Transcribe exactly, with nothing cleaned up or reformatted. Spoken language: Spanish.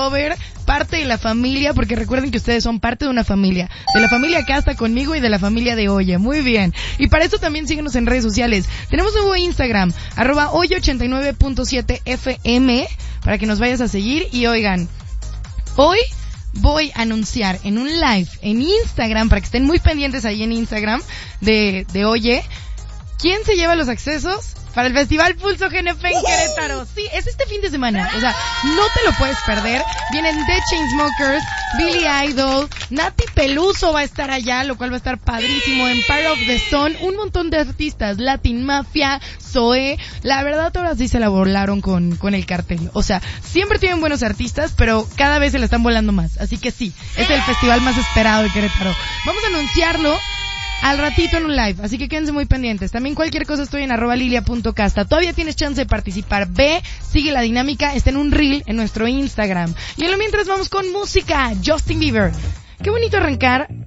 cover, parte de la familia, porque recuerden que ustedes son parte de una familia, de la familia que está conmigo y de la familia de Oye. Muy bien. Y para eso también síguenos en redes sociales. Tenemos un nuevo Instagram, arroba oye ochenta y nueve punto siete F M, para que nos vayas a seguir. Y oigan, hoy voy a anunciar en un live en Instagram, para que estén muy pendientes ahí en Instagram de, de Oye, ¿quién se lleva los accesos para el Festival Pulso G N P en Querétaro? Sí, es este fin de semana, o sea, no te lo puedes perder. Vienen The Chainsmokers, Billy Idol, Nati Peluso va a estar allá, lo cual va a estar padrísimo. Empire of the Sun, un montón de artistas, Latin Mafia, Zoé. La verdad, ahora sí se la volaron con, con el cartel. O sea, siempre tienen buenos artistas, pero cada vez se la están volando más. Así que sí, es el festival más esperado de Querétaro. Vamos a anunciarlo al ratito en un live, así que quédense muy pendientes. También cualquier cosa estoy en arroba lilia punto casta. Todavía tienes chance de participar. Ve, sigue la dinámica, está en un reel en nuestro Instagram. Y en lo mientras vamos con música. Justin Bieber. Qué bonito arrancar